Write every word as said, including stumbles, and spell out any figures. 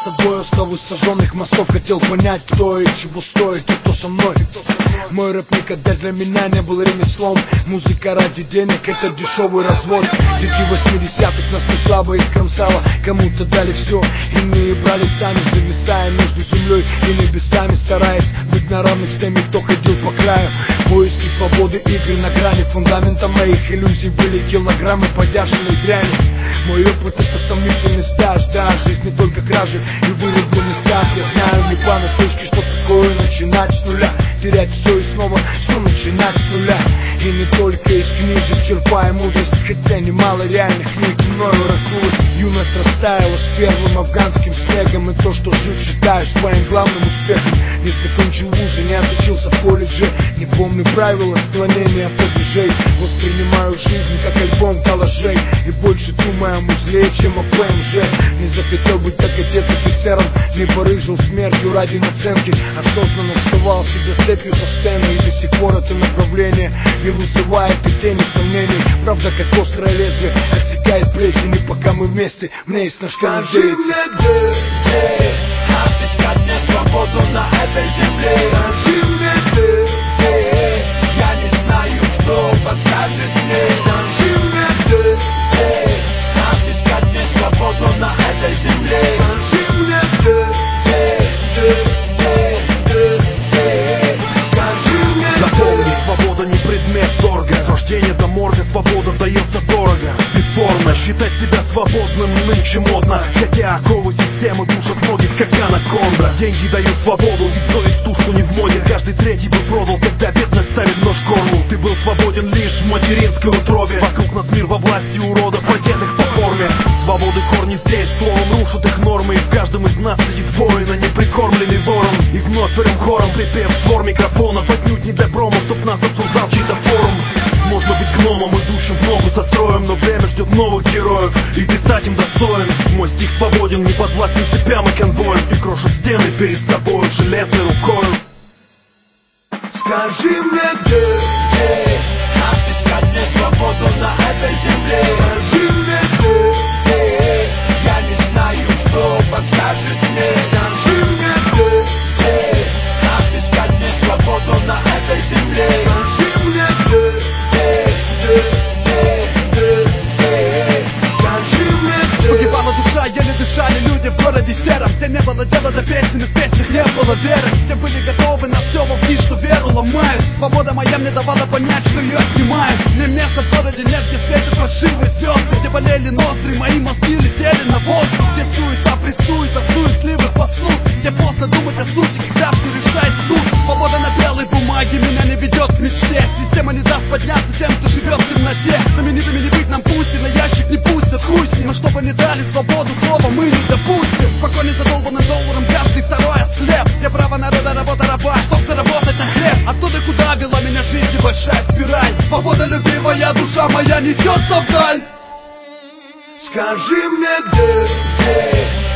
тобой оставу сожженных мостов. Хотел понять, кто и чего стоит, и кто со мной. Мой рэп никогда для меня не был ремеслом. Музыка ради денег — это дешевый развод. Дети восьмидесятых нас не слабо искромсало. Кому-то дали все, иные брали сами, зависая между землей и небесами, стараясь быть на равных с теми, кто ходил по краю. Поиски свободы, игры на грани. Фундаментом моих иллюзий были килограммы подяженной дряни. Мой опыт — это сомнительный стаж, да, жизнь не только кражи и вырубленный старт. Я знаю не понаслышке, что такое начинать с нуля, терять все и снова все начинать с нуля. И не только из книжек черпая мудрость, хотя немало реальных книг мною разнулась. Юность растаяла с первым афганским снегом, и то, что жив, считаю своим главным успехом. Не закончил вузы, не отучился в колледже, не помню правила склонения падежей. Воспринимаю жизнь как альбом коллажей, и больше думаю о музле, чем о ПМЖ. Не захотел быть как отец офицером, не порыжил смертью ради наценки. Осознанно вставал себе цепью со сцены, и до сих пор это направление не вызывает и тени сомнений. Правда, как острое лезвие, отсекает плесень, и пока мы вместе, мне есть на что надеяться. Скажи мне, где, где отыскать мне свободу на этой земле? Скажи мне, где, где я не знаю, кто подскажет мне. Скажи мне, где, где отыскать мне свободу на этой земле? Скажи мне, где, где, где, где, где, скажи мне. Запомни, свобода не предмет торга. С рождения до морга свобода дается дорого. Бесспорно, считать себя свободным нынче модно, хотя оковы системы душат многих, как анаконда. Деньги дают свободу, и совесть тушку не в моде. Каждый третий бы продал, когда бедность ставит нож к горлу. Ты был свободен лишь в материнской утробе. Вокруг нас мир во власти уродов, одетых по форме. Свободы корни здесь, словом рушат их нормы. И в каждом из нас сидит воин, а не прикормленный ворон. И вновь орем хором припев створ микрофонов. Отнюдь не для промо, чтоб нас обсуждал чей-то форум. Можно быть гномом, идущим в ногу со строем, но время ждет новых героев, и ты стать им достоин. Мой стих свободен, не подвластен цепям и конвоем, и крошит стены перед собой железной рукою. Скажи мне, где, где отыскать мне свободу на этой земле? Скажи мне, где, где я не знаю, кто подскажет мне. Скажи мне, где, где отыскать мне свободу на этой земле? Скажи мне, где, где, где, где, где, скажи мне, где. Погибала душа, еле дышали люди в городе сером, где не было дела до песен, и в песнях не было веры, где были готовы на все волки, что веру ломают. Свобода моя мне давала понять, что ее отнимают. Мне места в городе нет, где светят фальшивые звезды, где болели ноздри, мои мозги летели на воздух, где суета прессует от суетливых послуг, где поздно думать о сути, когда все решает суд. Свобода на белой бумаге меня не ведет к мечте. Система не даст подняться тем, кто живет в темноте. Знаменитыми не быть нам пусть, и на ящик не пустят, хуй с ним. Но чтобы не дали свободу слова, мы не допустим. В погоне за долбанным долларом каждый второй отслеп. Где право народа, работа раба, чтоб заработать на хлеб. Оттуда, куда вела меня жизнь, небольшая спираль. Свобода любимая, душа моя несется вдаль. Скажи мне, где, где